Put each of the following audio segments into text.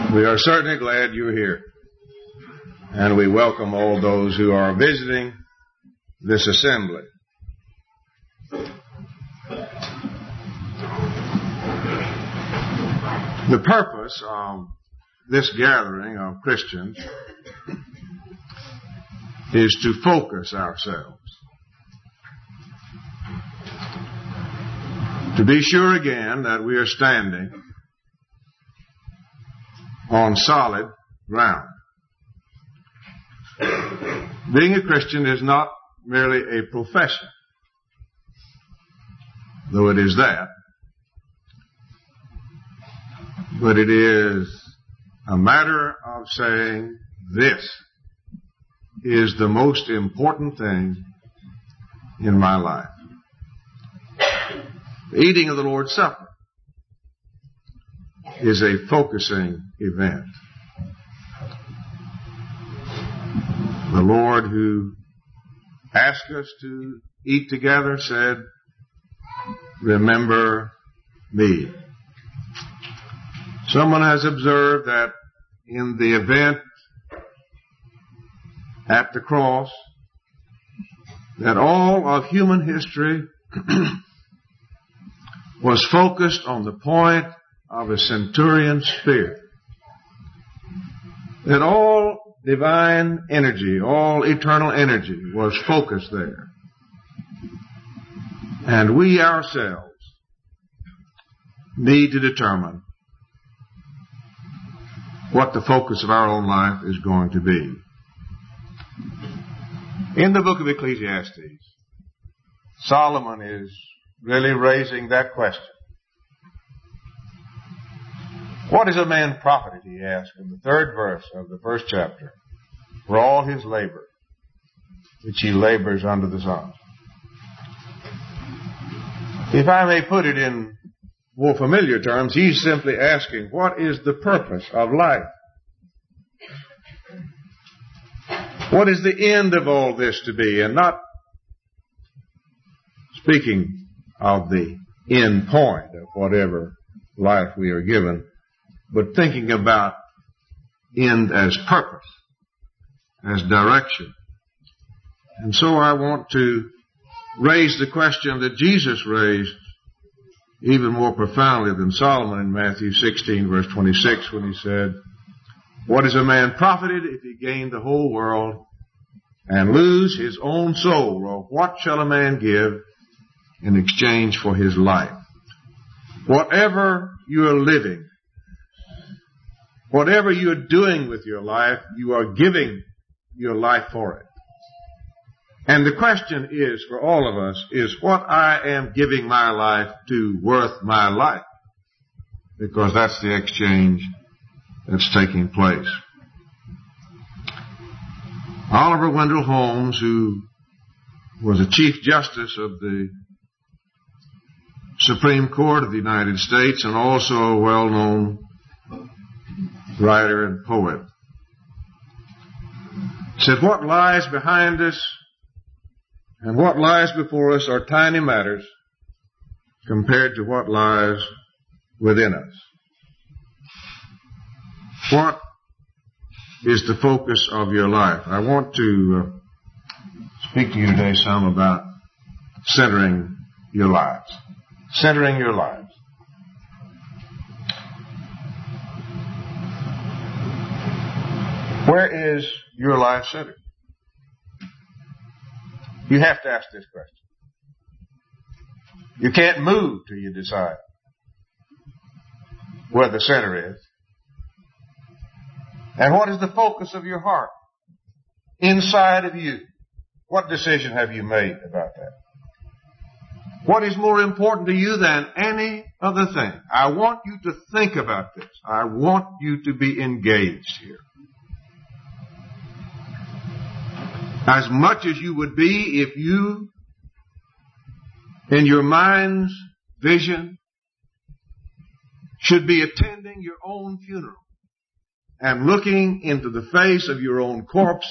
We are certainly glad you're here, and we welcome all those who are visiting this assembly. The purpose of this gathering of Christians is to focus ourselves, to be sure again that we are standing on solid ground. Being a Christian is not merely a profession, though it is that, but it is a matter of saying, this is the most important thing in my life. The eating of the Lord's Supper is a focusing event. The Lord, who asked us to eat together, said, remember me. Someone has observed that in the event at the cross, that all of human history was focused on the point of a centurion's spear. That all divine energy, all eternal energy was focused there. And we ourselves need to determine what the focus of our own life is going to be. In the book of Ecclesiastes, Solomon is really raising that question. What is a man profited, he asks in the 3rd verse of the 1st chapter, for all his labor, which he labors under the sun? If I may put it in more familiar terms, he's simply asking, what is the purpose of life? What is the end of all this to be? And not speaking of the end point of whatever life we are given, but thinking about end as purpose, as direction. And so I want to raise the question that Jesus raised even more profoundly than Solomon in Matthew 16, verse 26, when he said, what is a man profited if he gain the whole world and lose his own soul? Or what shall a man give in exchange for his life? Whatever you are living, whatever you're doing with your life, you are giving your life for it. And the question is, for all of us, is what I am giving my life to worth my life? Because that's the exchange that's taking place. Oliver Wendell Holmes, who was a Chief Justice of the Supreme Court of the United States and also a well-known writer and poet, said, what lies behind us and what lies before us are tiny matters compared to what lies within us. What is the focus of your life? I want to speak to you today some about centering your lives. Centering your lives. Where is your life centered? You have to ask this question. You can't move till you decide where the center is. And what is the focus of your heart? Inside of you. What decision have you made about that? What is more important to you than any other thing? I want you to think about this. I want you to be engaged here. As much as you would be if you, in your mind's vision, should be attending your own funeral and looking into the face of your own corpse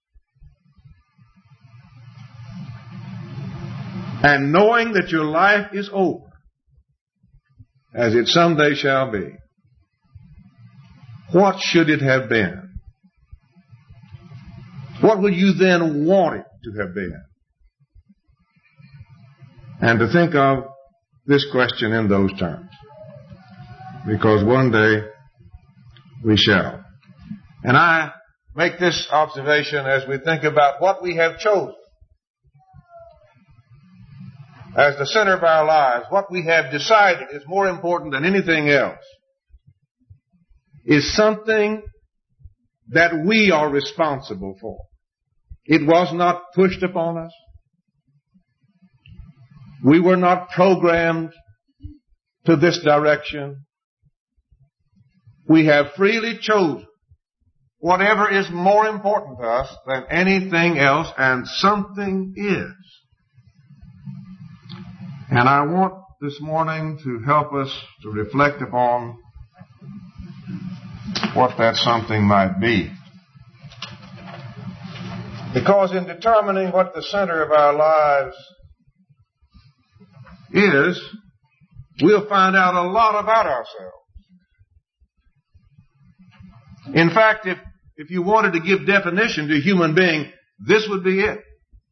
and knowing that your life is over, as it someday shall be. what should it have been? What would you then want it to have been? And to think of this question in those terms. Because one day we shall. And I make this observation as we think about what we have chosen as the center of our lives. What we have decided is more important than anything else. Is something that we are responsible for. It was not pushed upon us. We were not programmed to this direction. We have freely chosen whatever is more important to us than anything else, and something is. And I want this morning to help us to reflect upon what that something might be. Because in determining what the center of our lives is, we'll find out a lot about ourselves. In fact, if you wanted to give definition to a human being, this would be it.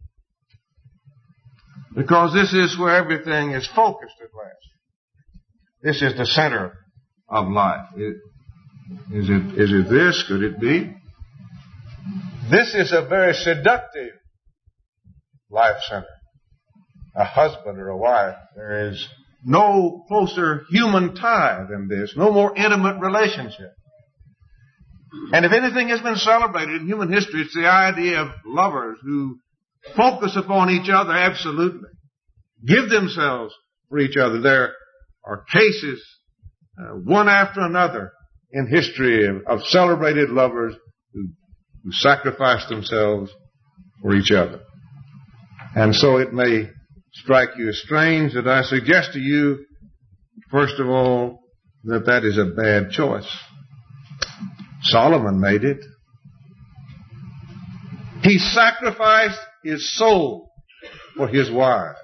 Because this is where everything is focused at last. This is the center of life. Is it this? Could it be? This is a very seductive life center. A husband or a wife. There is no closer human tie than this. No more intimate relationship. And if anything has been celebrated in human history, it's the idea of lovers who focus upon each other absolutely. Give themselves for each other. There are cases, one after another, in history of celebrated lovers who sacrifice themselves for each other. And so it may strike you as strange that I suggest to you, first of all, that that is a bad choice. Solomon made it. He sacrificed his soul for his wives.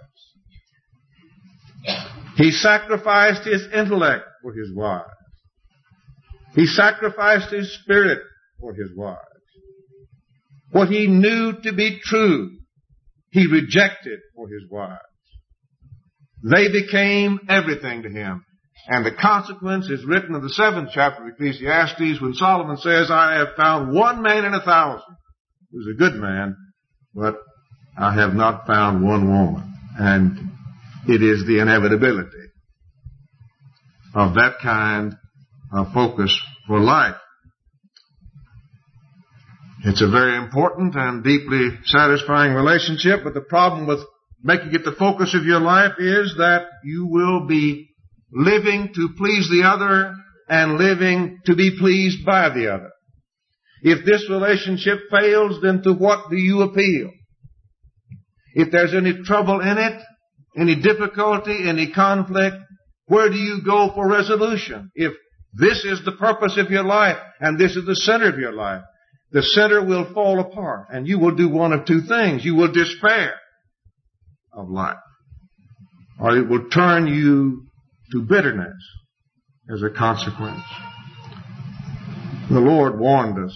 He sacrificed his intellect for his wives. He sacrificed his spirit for his wives. What he knew to be true, he rejected for his wives. They became everything to him. And the consequence is written in the 7th chapter of Ecclesiastes when Solomon says, I have found one man in 1,000 who's a good man, but I have not found one woman. And it is the inevitability of that kind of focus for life. It's a very important and deeply satisfying relationship, but the problem with making it the focus of your life is that you will be living to please the other and living to be pleased by the other. If this relationship fails, then to what do you appeal? If there's any trouble in it, any difficulty, any conflict, where do you go for resolution? If this is the purpose of your life and this is the center of your life, the center will fall apart and you will do one of two things. You will despair of life, or it will turn you to bitterness as a consequence. The Lord warned us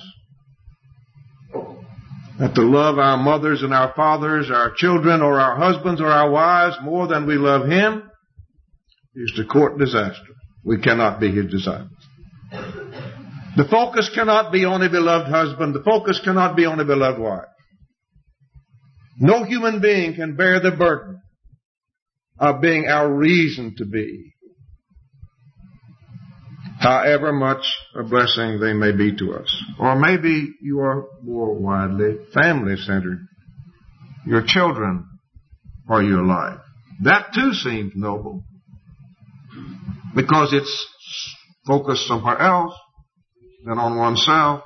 that to love our mothers and our fathers, our children or our husbands or our wives more than we love Him is to court disaster. We cannot be His disciples. The focus cannot be on a beloved husband. The focus cannot be on a beloved wife. No human being can bear the burden of being our reason to be, however much a blessing they may be to us. Or maybe you are more widely family-centered. Your children are your life. That too seems noble, because it's focused somewhere else than on oneself.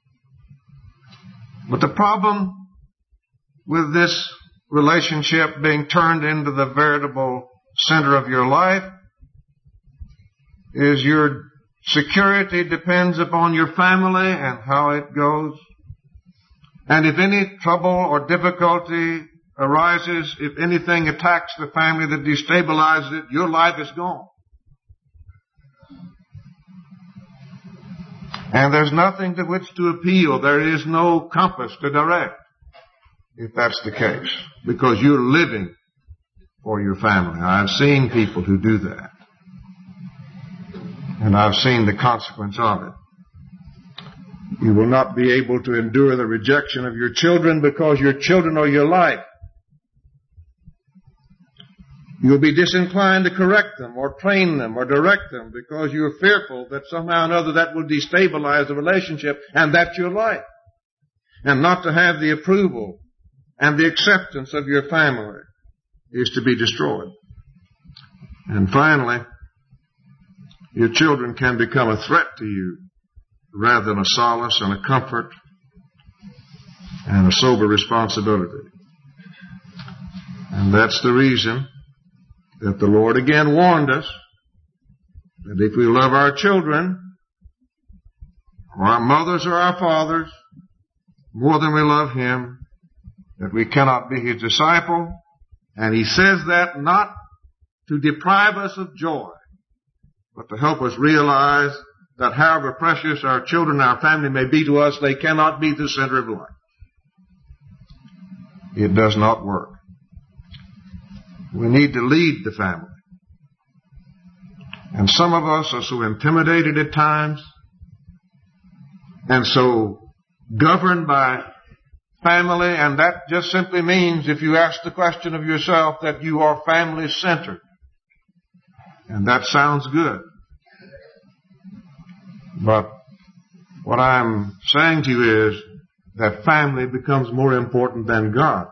But the problem with this relationship being turned into the veritable center of your life is your security depends upon your family and how it goes. And if any trouble or difficulty arises, if anything attacks the family that destabilizes it, your life is gone. And there's nothing to which to appeal. There is no compass to direct, if that's the case, because you're living for your family. I've seen people who do that, and I've seen the consequence of it. You will not be able to endure the rejection of your children because your children are your life. You'll be disinclined to correct them or train them or direct them because you're fearful that somehow or other that will destabilize the relationship, and that's your life. And not to have the approval and the acceptance of your family is to be destroyed. And finally, your children can become a threat to you rather than a solace and a comfort and a sober responsibility. And that's the reason that the Lord again warned us that if we love our children, or our mothers or our fathers, more than we love Him, that we cannot be His disciple. And He says that not to deprive us of joy, but to help us realize that however precious our children, our family may be to us, they cannot be the center of life. It does not work. We need to lead the family. And some of us are so intimidated at times and so governed by family, and that just simply means, if you ask the question of yourself, that you are family-centered. And that sounds good. But what I'm saying to you is that family becomes more important than God.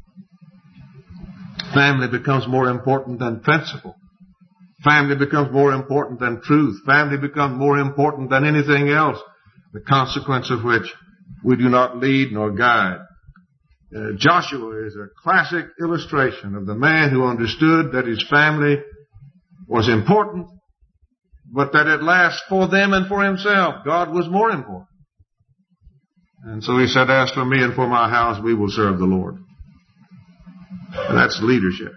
Family becomes more important than principle. Family becomes more important than truth. Family becomes more important than anything else, the consequence of which we do not lead nor guide. Joshua is a classic illustration of the man who understood that his family was important, but that at last for them and for himself, God was more important. And so he said, as for me and for my house, we will serve the Lord. And that's leadership.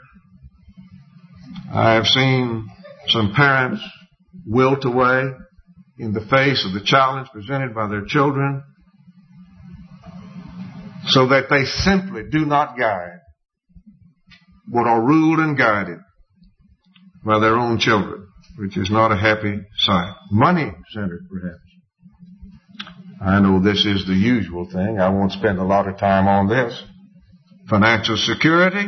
I have seen some parents wilt away in the face of the challenge presented by their children, so that they simply do not guide, but are ruled and guided by their own children, which is not a happy sight. Money-centered, perhaps. I know this is the usual thing. I won't spend a lot of time on this. Financial security,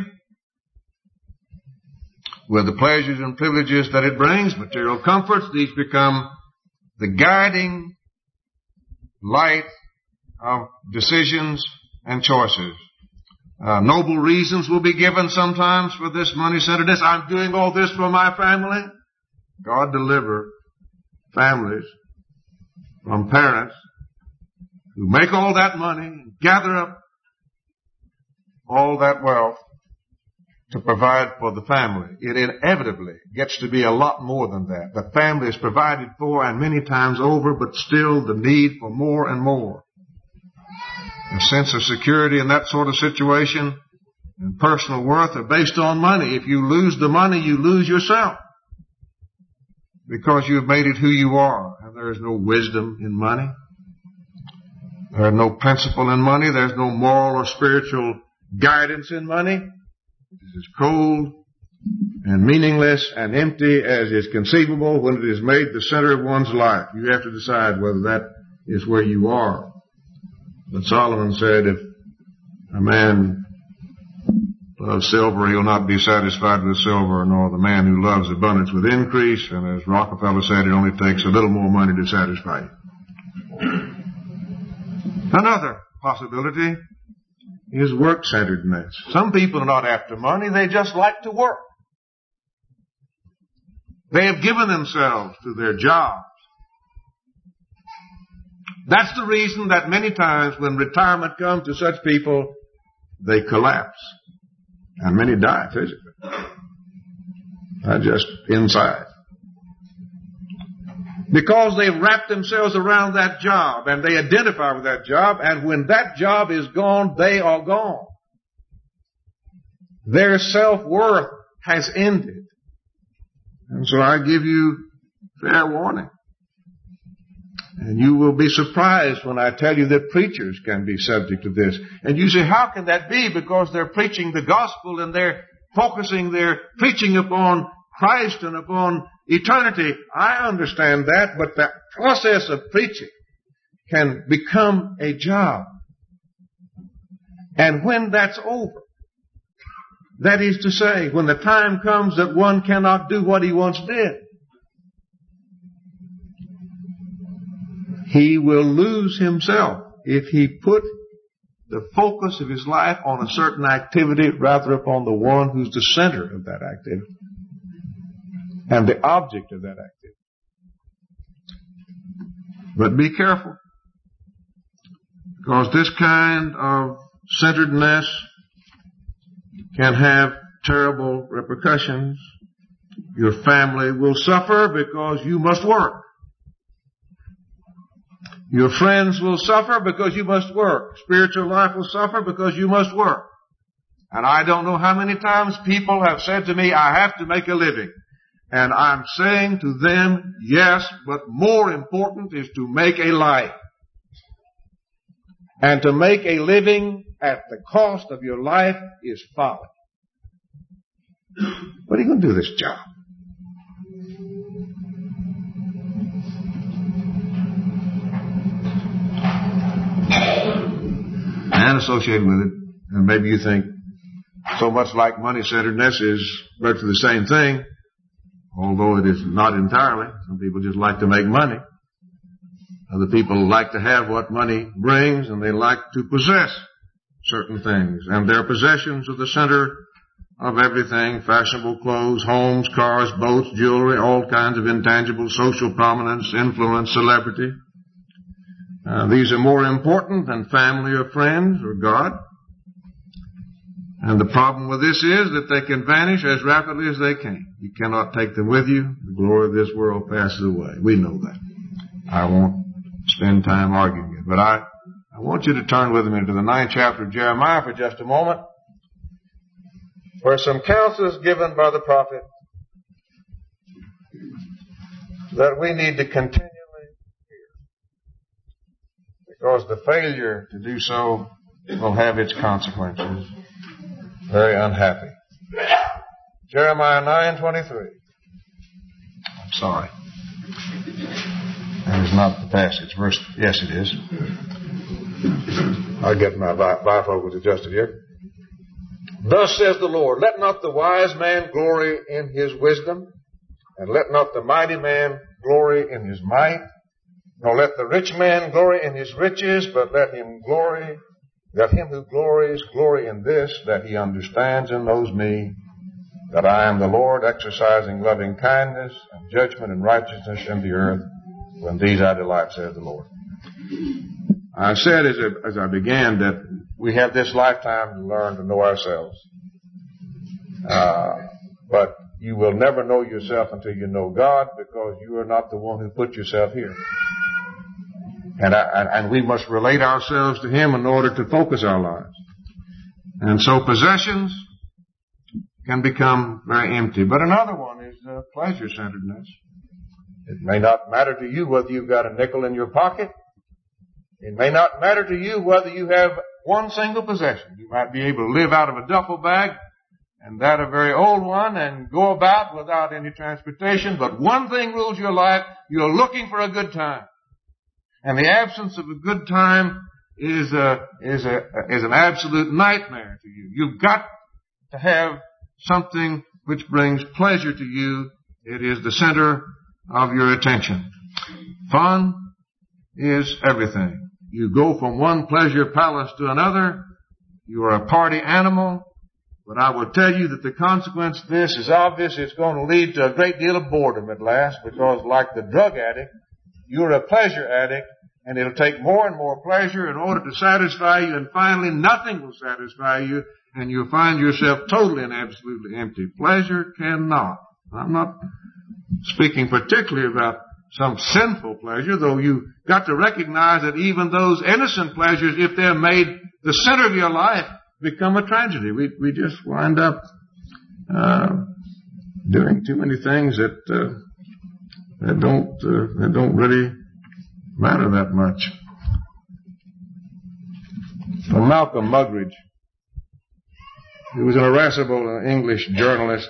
with the pleasures and privileges that it brings, material comforts, these become the guiding light of decisions and choices. Noble reasons will be given sometimes for this money-centeredness. I'm doing all this for my family. God deliver families from parents who make all that money, gather up all that wealth to provide for the family. It inevitably gets to be a lot more than that. The family is provided for and many times over, but still the need for more and more. A sense of security in that sort of situation and personal worth are based on money. If you lose the money, you lose yourself, because you've made it who you are. And there is no wisdom in money. There is no principle in money. There's no moral or spiritual guidance in money. It is as cold and meaningless and empty as is conceivable when it is made the center of one's life. You have to decide whether that is where you are. But Solomon said, if a man loves silver, he'll not be satisfied with silver, nor the man who loves abundance with increase. And as Rockefeller said, it only takes a little more money to satisfy you. Another possibility is work-centeredness. Some people are not after money, they just like to work. They have given themselves to their jobs. That's the reason that many times when retirement comes to such people, they collapse. And many die physically. Not just inside. Because they've wrapped themselves around that job and they identify with that job, and when that job is gone, they are gone. Their self-worth has ended. And so I give you fair warning. And you will be surprised when I tell you that preachers can be subject to this. And you say, how can that be? Because they're preaching the gospel and they're focusing their preaching upon Christ and upon eternity. I understand that, but the process of preaching can become a job. And when that's over, that is to say, when the time comes that one cannot do what he once did, he will lose himself if he put the focus of his life on a certain activity rather upon the one who's the center of that activity and the object of that activity. But be careful, because this kind of centeredness can have terrible repercussions. Your family will suffer because you must work. Your friends will suffer because you must work. Spiritual life will suffer because you must work. And I don't know how many times people have said to me, I have to make a living. And I'm saying to them, yes, but more important is to make a life. And to make a living at the cost of your life is folly. What are you going to do this job? And associated with it, and maybe you think so much like money-centeredness is virtually the same thing, although it is not entirely. Some people just like to make money. Other people like to have what money brings, and they like to possess certain things. And their possessions are the center of everything: fashionable clothes, homes, cars, boats, jewelry, all kinds of intangible social prominence, influence, celebrity. These are more important than family or friends or God. And the problem with this is that they can vanish as rapidly as they came. You cannot take them with you. The glory of this world passes away. We know that. I won't spend time arguing it. But I want you to turn with me to the 9th chapter of Jeremiah for just a moment, where some counsel is given by the prophet that we need to continually hear, because the failure to do so will have its consequences. Very unhappy. Jeremiah 9:23. I'm sorry. That is not the passage. Verse, yes, it is. I'll get my bifocals adjusted here. Thus says the Lord, let not the wise man glory in his wisdom, and let not the mighty man glory in his might, nor let the rich man glory in his riches, but let him who glories glory in this, that he understands and knows me, that I am the Lord, exercising loving kindness and judgment and righteousness in the earth. When these I delight, says the Lord. I said as I began that we have this lifetime to learn to know ourselves. But you will never know yourself until you know God, because you are not the one who put yourself here. And we must relate ourselves to Him in order to focus our lives. And so possessions can become very empty. But another one is pleasure-centeredness. It may not matter to you whether you've got a nickel in your pocket. It may not matter to you whether you have one single possession. You might be able to live out of a duffel bag, and that a very old one, and go about without any transportation. But one thing rules your life: you're looking for a good time. And the absence of a good time is an absolute nightmare to you. You've got to have something which brings pleasure to you. It is the center of your attention. Fun is everything. You go from one pleasure palace to another. You are a party animal. But I will tell you that the consequence of this is obvious. It's going to lead to a great deal of boredom at last, because like the drug addict, you're a pleasure addict, and it'll take more and more pleasure in order to satisfy you, and finally nothing will satisfy you, and you'll find yourself totally and absolutely empty. Pleasure cannot. I'm not speaking particularly about some sinful pleasure, though you've got to recognize that even those innocent pleasures, if they're made the center of your life, become a tragedy. We just wind up doing too many things that don't really matter that much. Well, Malcolm Muggeridge, he was an irascible English journalist,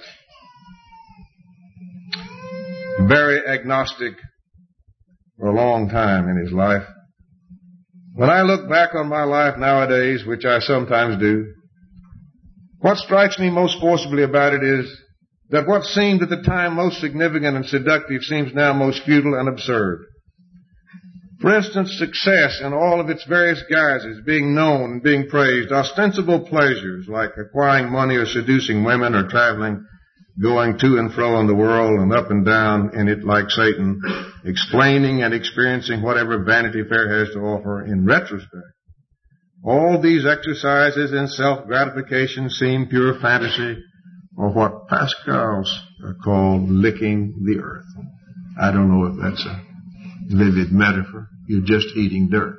very agnostic for a long time in his life. When I look back on my life nowadays, which I sometimes do, what strikes me most forcibly about it is that what seemed at the time most significant and seductive seems now most futile and absurd. For instance, success in all of its various guises, being known and being praised, ostensible pleasures like acquiring money or seducing women or traveling, going to and fro in the world and up and down in it like Satan, explaining and experiencing whatever Vanity Fair has to offer in retrospect. All these exercises in self-gratification seem pure fantasy, or what Pascals called licking the earth. I don't know if that's a vivid metaphor. You're just eating dirt.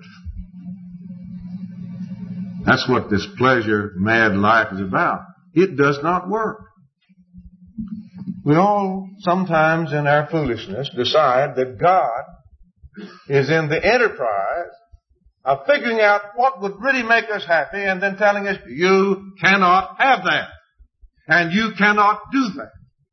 That's what this pleasure-mad life is about. It does not work. We all sometimes in our foolishness decide that God is in the enterprise of figuring out what would really make us happy and then telling us, you cannot have that. And you cannot do that.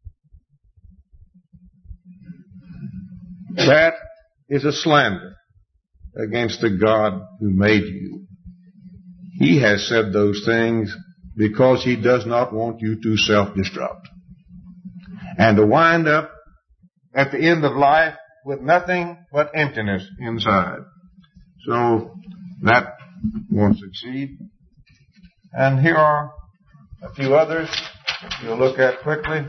That is a slander against the God who made you. He has said those things because He does not want you to self-destruct and to wind up at the end of life with nothing but emptiness inside. So that won't succeed. And here are a few others you'll look at quickly.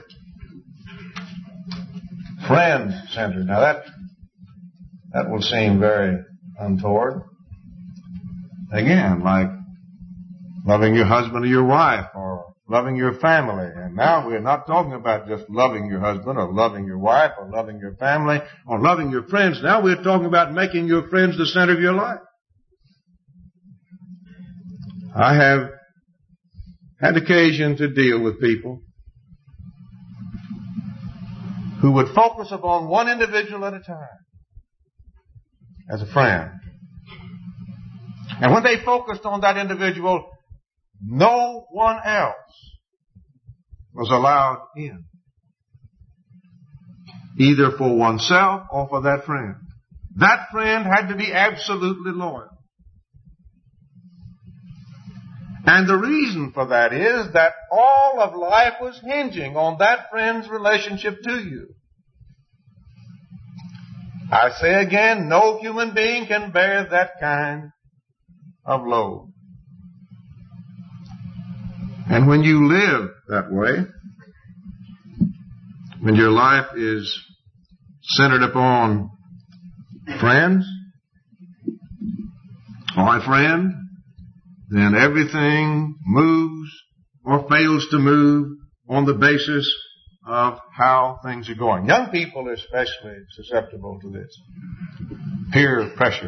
Friend-centered. Now that will seem very untoward. Again, like loving your husband or your wife or loving your family. And now we're not talking about just loving your husband or loving your wife or loving your family or loving your friends. Now we're talking about making your friends the center of your life. I have had occasion to deal with people who would focus upon one individual at a time as a friend. And when they focused on that individual, no one else was allowed in, either for oneself or for that friend. That friend had to be absolutely loyal. And the reason for that is that all of life was hinging on that friend's relationship to you. I say again, no human being can bear that kind of load. And when you live that way, when your life is centered upon friends, or a friend, then everything moves or fails to move on the basis of how things are going. Young people are especially susceptible to this. Peer pressure.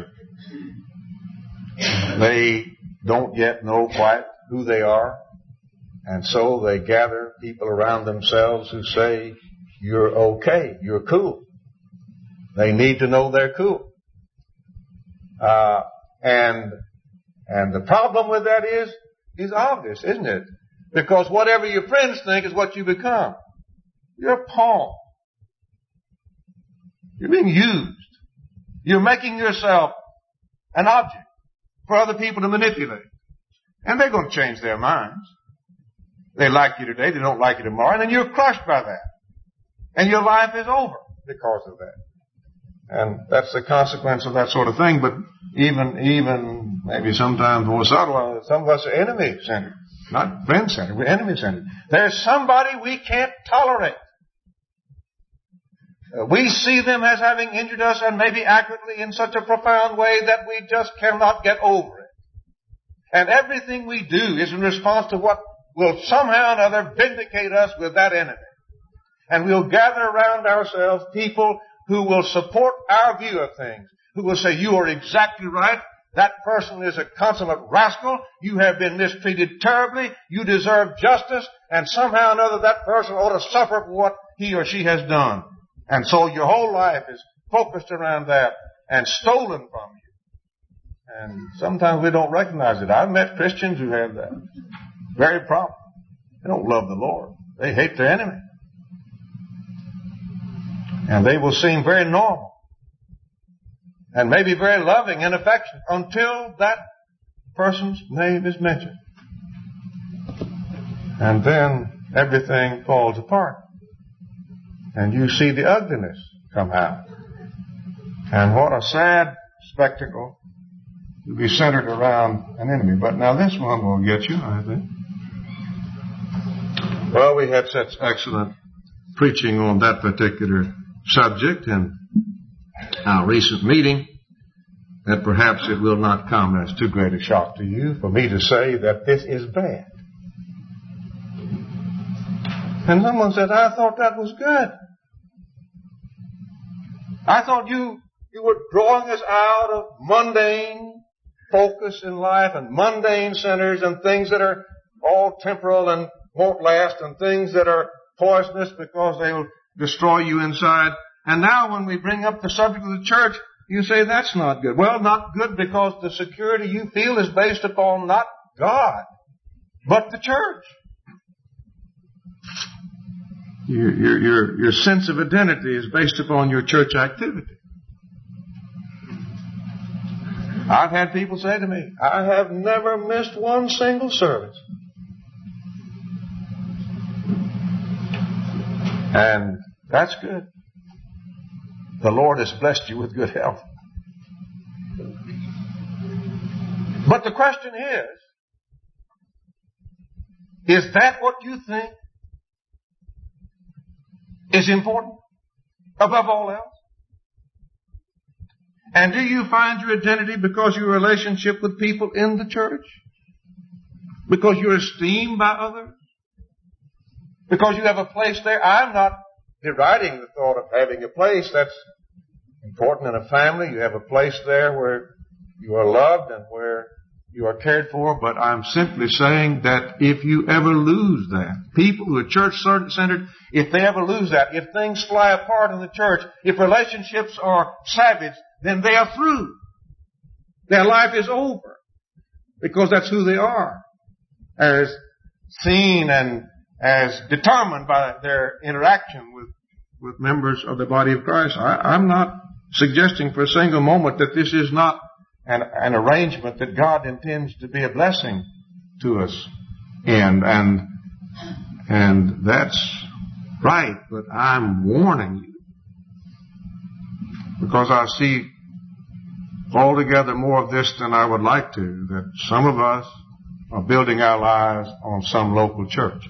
They don't yet know quite who they are, and so they gather people around themselves who say, you're okay, you're cool. They need to know they're cool. And the problem with that is obvious, isn't it? Because whatever your friends think is what you become. You're a pawn. You're being used. You're making yourself an object for other people to manipulate. And they're going to change their minds. They like you today, they don't like you tomorrow, and then you're crushed by that. And your life is over because of that. And that's the consequence of that sort of thing. But even maybe sometimes more subtle, some of us are enemy-centered. Not friend-centered, we're enemy-centered. There's somebody we can't tolerate. We see them as having injured us, and maybe accurately in such a profound way that we just cannot get over it. And everything we do is in response to what will somehow or other vindicate us with that enemy. And we'll gather around ourselves people who will support our view of things, who will say, you are exactly right. That person is a consummate rascal. You have been mistreated terribly. You deserve justice. And somehow or another that person ought to suffer for what he or she has done. And so your whole life is focused around that. and stolen from you. And sometimes we don't recognize it. I've met Christians who have that very problem. They don't love the Lord. They hate their enemy. And they will seem very normal and maybe very loving and affectionate until that person's name is mentioned. And then everything falls apart. And you see the ugliness come out. And what a sad spectacle to be centered around an enemy. But now this one will get you, I think. Well, we had such excellent preaching on that particular subject in our recent meeting that perhaps it will not come as too great a shock to you for me to say that this is bad. And someone said, I thought that was good. I thought you were drawing us out of mundane focus in life and mundane centers and things that are all temporal and won't last and things that are poisonous because they will destroy you inside. And now when we bring up the subject of the church, you say that's not good. Well, not good because the security you feel is based upon not God, but the church. Your sense of identity is based upon your church activity. I've had people say to me, I have never missed one single service. And that's good. The Lord has blessed you with good health. But the question is that what you think is important above all else? And do you find your identity because of your relationship with people in the church? Because you're esteemed by others? Because you have a place there? I'm not deriding the thought of having a place. That's important in a family. You have a place there where you are loved and where you are cared for. But I'm simply saying that if you ever lose that, people who are church-centered, if they ever lose that, if things fly apart in the church, if relationships are savage, then they are through. Their life is over. Because that's who they are. As seen and as determined by their interaction with members of the body of Christ. I'm not suggesting for a single moment that this is not an arrangement that God intends to be a blessing to us in. And that's right, but I'm warning you. Because I see altogether more of this than I would like to, that some of us are building our lives on some local church.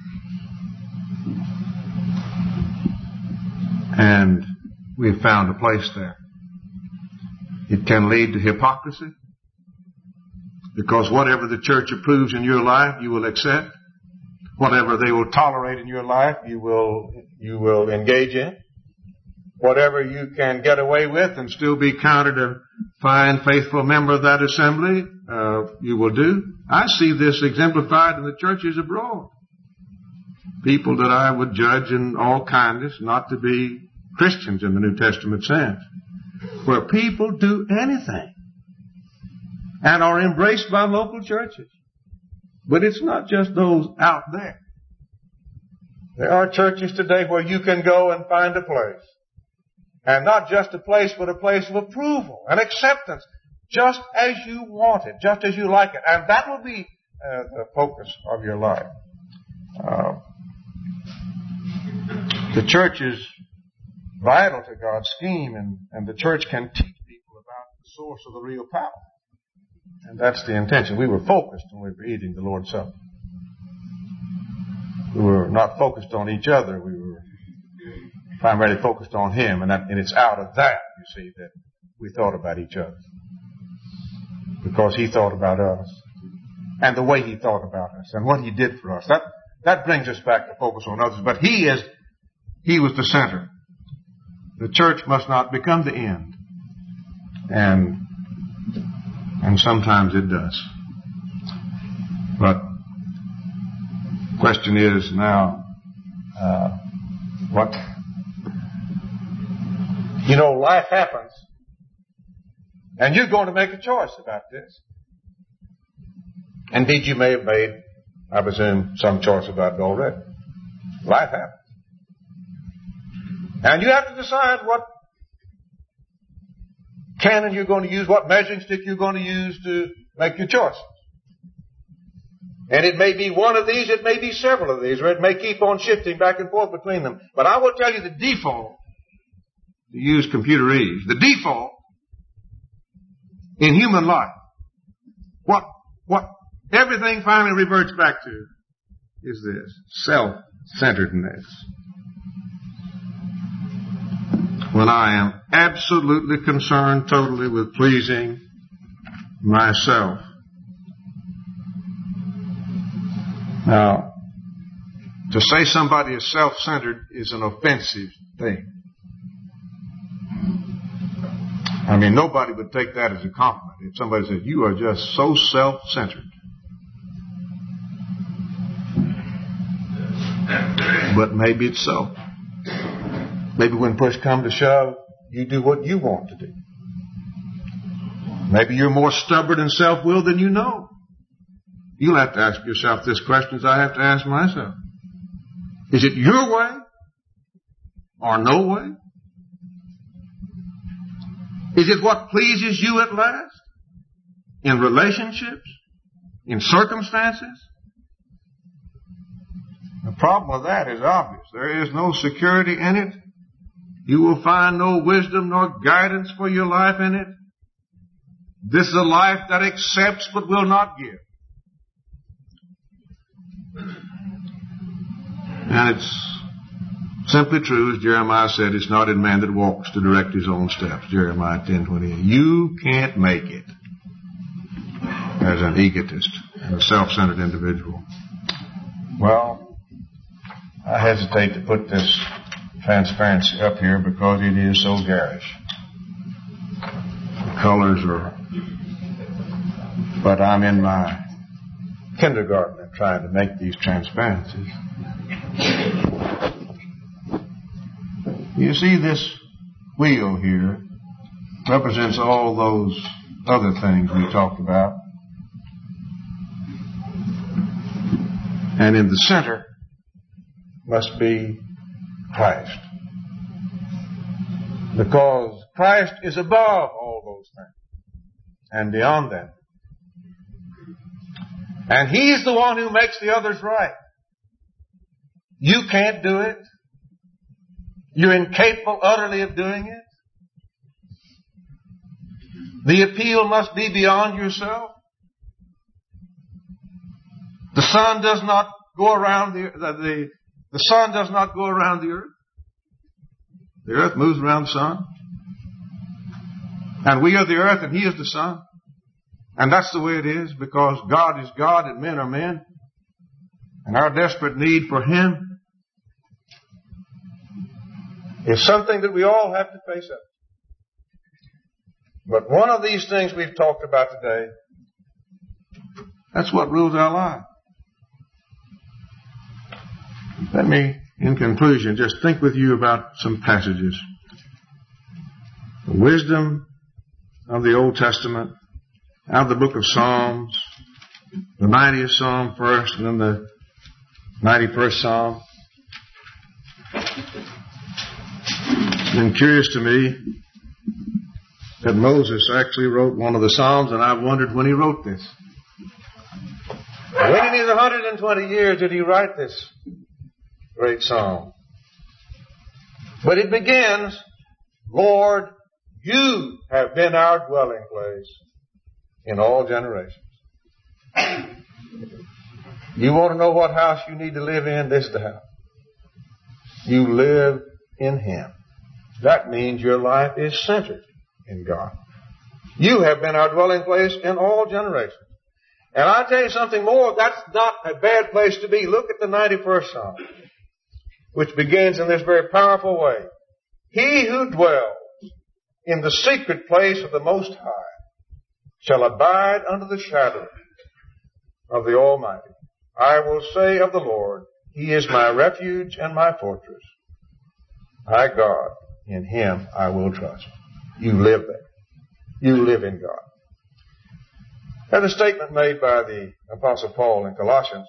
And we've found a place there. It can lead to hypocrisy, because whatever the church approves in your life, you will accept. Whatever they will tolerate in your life, you will engage in. Whatever you can get away with and still be counted a fine, faithful member of that assembly, you will do. I see this exemplified in the churches abroad. People that I would judge in all kindness not to be Christians in the New Testament sense, where people do anything and are embraced by local churches. But it's not just those out there. There are churches today where you can go and find a place. And not just a place, but a place of approval and acceptance, just as you want it, just as you like it. And that will be the focus of your life. The church is vital to God's scheme, and the church can teach people about the source of the real power. And that's the intention. We were focused when we were eating the Lord's Supper. We were not focused on each other. We were primarily focused on Him, and it's out of that, you see, that we thought about each other. Because He thought about us, and the way He thought about us, and what He did for us. That brings us back to focus on others. But He was the center. The church must not become the end. And sometimes it does. But the question is now, life happens And you're going to make a choice about this. Indeed, you may have made, I presume, some choice about it already. Life happens. And you have to decide what cannon you're going to use, what measuring stick you're going to use to make your choices. And it may be one of these, it may be several of these, or it may keep on shifting back and forth between them. But I will tell you the default, to use computerese, the default in human life, what everything finally reverts back to is this: self-centeredness. When I am absolutely concerned totally with pleasing myself. Now, to say somebody is self-centered is an offensive thing. I mean, nobody would take that as a compliment if somebody said, "You are just so self-centered." But maybe it's so. Maybe when push comes to shove, you do what you want to do. Maybe you're more stubborn and self-willed than you know. You'll have to ask yourself this question as I have to ask myself. Is it your way or no way? Is it what pleases you at last? In relationships? In circumstances? The problem with that is obvious. There is no security in it. You will find no wisdom nor guidance for your life in it. This is a life that accepts but will not give. And it's simply true, as Jeremiah said, it's not in man that walks to direct his own steps. Jeremiah 10:28. You can't make it as an egotist and a self-centered individual. Well, I hesitate to put this transparency up here because it is so garish. The colors are... But I'm in my kindergarten trying to make these transparencies. You see, this wheel here represents all those other things we talked about. And in the center must be Christ. Because Christ is above all those things and beyond them. And He's the one who makes the others right. You can't do it. You're incapable utterly of doing it. The appeal must be beyond yourself. The sun does not go around the sun does not go around the earth. The earth moves around the sun. And we are the earth and He is the sun. And that's the way it is, because God is God and men are men. And our desperate need for Him is something that we all have to face up. But one of these things we've talked about today, that's what rules our life. Let me, in conclusion, just think with you about some passages. The wisdom of the Old Testament, out of the book of Psalms, the 90th Psalm first, and then the 91st Psalm. It's been curious to me that Moses actually wrote one of the Psalms, and I've wondered when he wrote this. When in his 120 years did he write this great psalm? But it begins, Lord, you have been our dwelling place in all generations. You want to know what house you need to live in? This is the house. You live in Him. That means your life is centered in God. You have been our dwelling place in all generations. And I'll tell you something more. That's not a bad place to be. Look at the 91st Psalm, which begins in this very powerful way. He who dwells in the secret place of the Most High shall abide under the shadow of the Almighty. I will say of the Lord, He is my refuge and my fortress. My God, in Him I will trust. You live there. you live in God. There's a statement made by the Apostle Paul in Colossians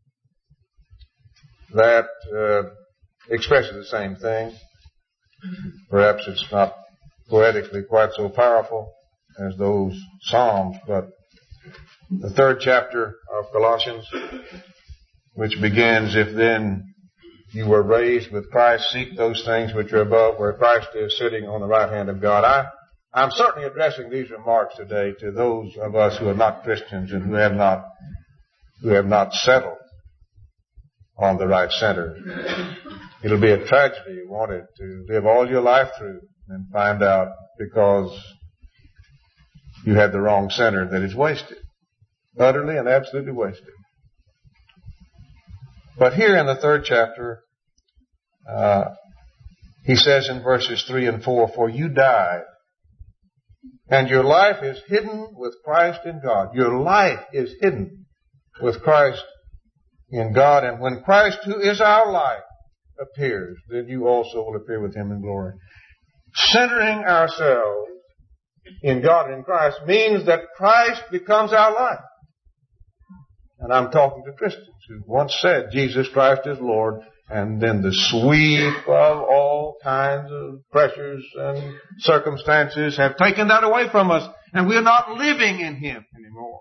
that expresses the same thing. Perhaps it's not poetically quite so powerful as those Psalms, but the 3rd chapter of Colossians, which begins, if then you were raised with Christ, seek those things which are above, where Christ is sitting on the right hand of God. I'm certainly addressing these remarks today to those of us who are not Christians and who have not settled on the right center. It'll be a tragedy, won't it, to live all your life through and find out because you had the wrong center that it's wasted. Utterly and absolutely wasted. But here in the 3rd chapter, he says in verses 3 and 4, for you died, and your life is hidden with Christ in God. Your life is hidden with Christ in God, and when Christ, who is our life, appears, then you also will appear with him in glory. Centering ourselves in God and in Christ means that Christ becomes our life. And I'm talking to Christians who once said Jesus Christ is Lord, and then the sweep of all kinds of pressures and circumstances have taken that away from us, and we're not living in him anymore.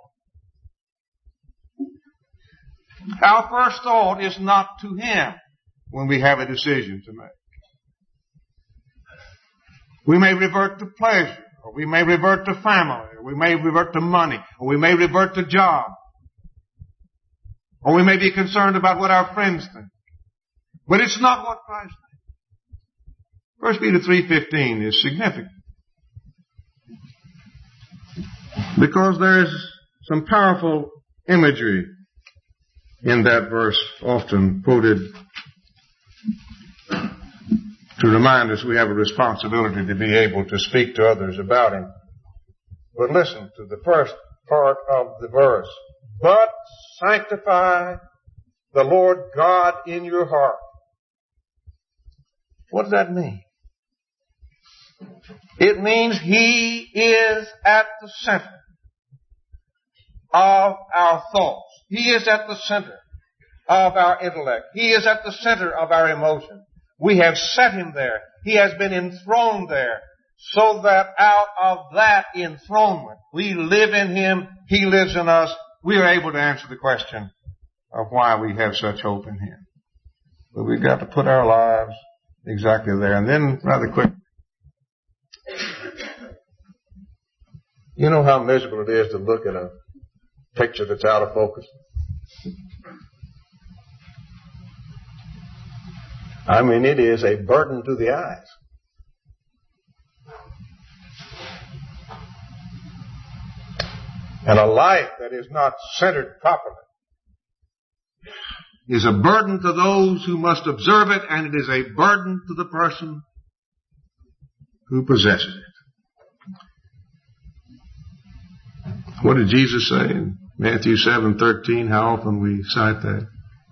Our first thought is not to him when we have a decision to make. We may revert to pleasure, or we may revert to family, or we may revert to money, or we may revert to job, or we may be concerned about what our friends think. But it's not what Christ thinks. 1 Peter 3:15 is significant, because there's some powerful imagery in that verse, often quoted to remind us we have a responsibility to be able to speak to others about him. But listen to the first part of the verse. But sanctify the Lord God in your heart. What does that mean? It means he is at the center of our thoughts. He is at the center of our intellect. He is at the center of our emotions. We have set him there. He has been enthroned there, so that out of that enthronement, we live in him, he lives in us. We are able to answer the question of why we have such hope in him. But we've got to put our lives exactly there. And then, rather quick, you know how miserable it is to look at a picture that's out of focus? I mean, it is a burden to the eyes. And a life that is not centered properly is a burden to those who must observe it, and it is a burden to the person who possesses it. What did Jesus say in Matthew 7:13? How often we cite that?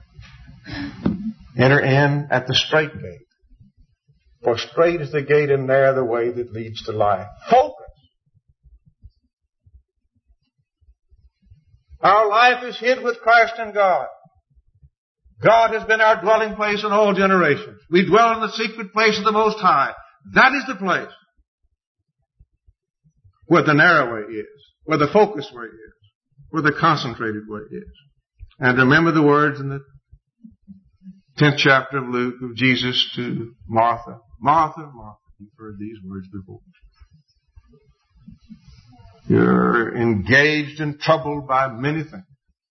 Enter in at the strait gate. For strait is the gate and narrow the way that leads to life. Focus. Our life is hid with Christ in God. God has been our dwelling place in all generations. We dwell in the secret place of the Most High. That is the place where the narrow way is, where the focused way is, where the concentrated way is. And remember the words in the 10th chapter of Luke of Jesus to Martha. Martha, Martha. You've heard these words before. You're engaged and troubled by many things.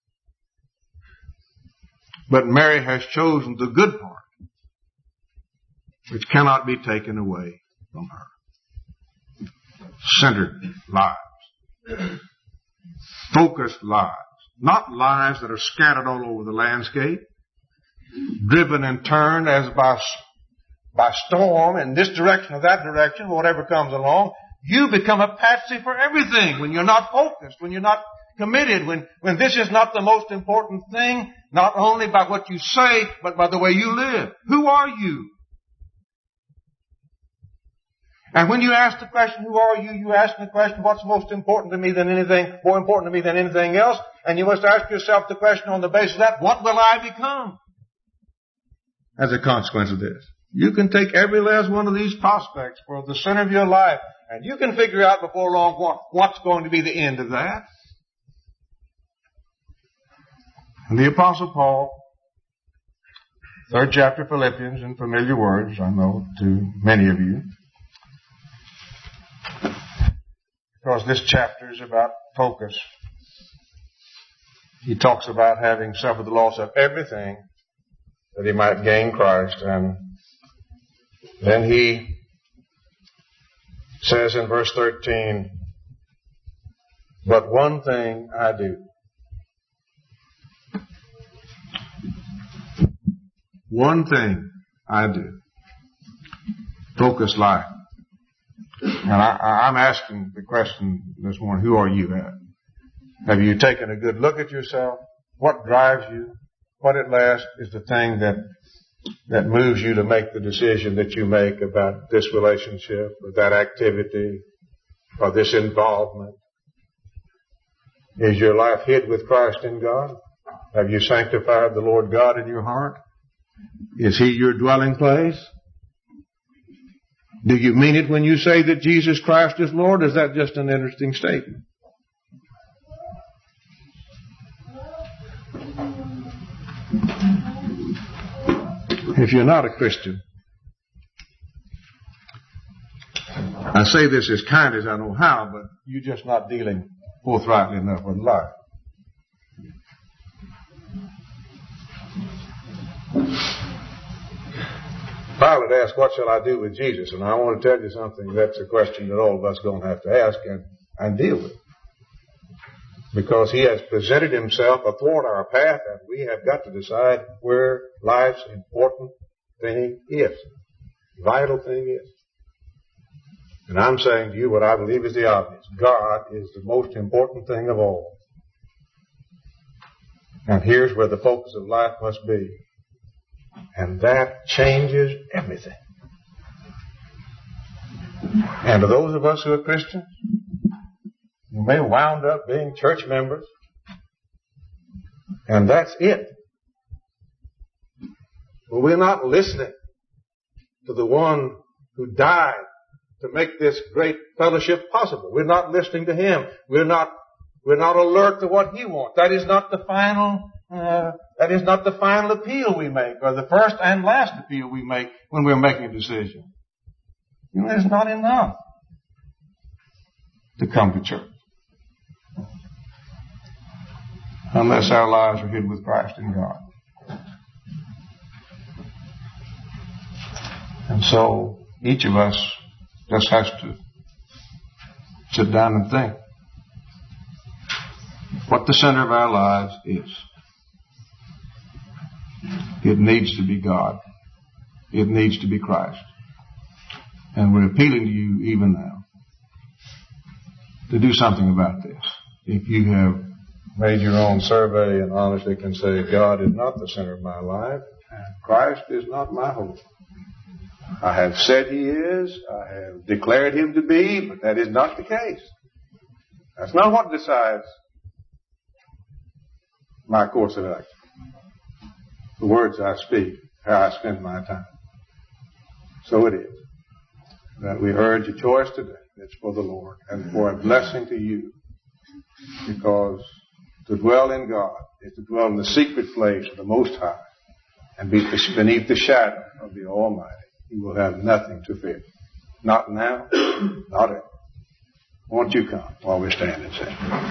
But Mary has chosen the good part, which cannot be taken away from her. Centered lives. Focused lives. Not lives that are scattered all over the landscape, driven and turned as by storm in this direction or that direction, whatever comes along. You become a patsy for everything when you're not focused, when you're not committed, when this is not the most important thing, not only by what you say, but by the way you live. Who are you? And when you ask the question, who are you? You ask the question, what's most important to me than anything, more important to me than anything else? And you must ask yourself the question on the basis of that, what will I become? As a consequence of this. You can take every last one of these prospects for the center of your life, and you can figure out before long what's going to be the end of that. And the Apostle Paul, 3rd chapter Philippians, in familiar words, I know, to many of you, because this chapter is about focus. He talks about having suffered the loss of everything that he might gain Christ. And then he says in verse 13, but one thing I do. One thing I do. Focus life. And I'm asking the question this morning, who are you at? Have you taken a good look at yourself? What drives you? What at last is the thing that moves you to make the decision that you make about this relationship or that activity or this involvement? Is your life hid with Christ in God? Have you sanctified the Lord God in your heart? Is He your dwelling place? Do you mean it when you say that Jesus Christ is Lord? Or is that just an interesting statement? If you're not a Christian, I say this as kind as I know how, but you're just not dealing forthrightly enough with life. Pilate asked, what shall I do with Jesus? And I want to tell you something. That's a question that all of us are going to have to ask and deal with. Because He has presented Himself athwart our path, and we have got to decide where life's important thing is. Vital thing is. And I'm saying to you what I believe is the obvious. God is the most important thing of all. And here's where the focus of life must be. And that changes everything. And to those of us who are Christians, you may wound up being church members, and that's it. But we're not listening to the one who died to make this great fellowship possible. We're not listening to Him. We're not alert to what He wants. That is not the final appeal we make, or the first and last appeal we make when we're making a decision. You know, it's not enough to come to church unless our lives are hid with Christ in God. And so each of us just has to sit down and think what the center of our lives is. It needs to be God. It needs to be Christ. And we're appealing to you even now to do something about this. If you have made your own survey and honestly can say, God is not the center of my life, and Christ is not my hope. I have said He is, I have declared Him to be, but that is not the case. That's not what decides my course of action. The words I speak, how I spend my time. So it is that we urge a choice today. It's for the Lord and for a blessing to you, because to dwell in God is to dwell in the secret place of the Most High and be beneath the shadow of the Almighty. You will have nothing to fear. Not now, not ever. Won't you come while we're standing and sing?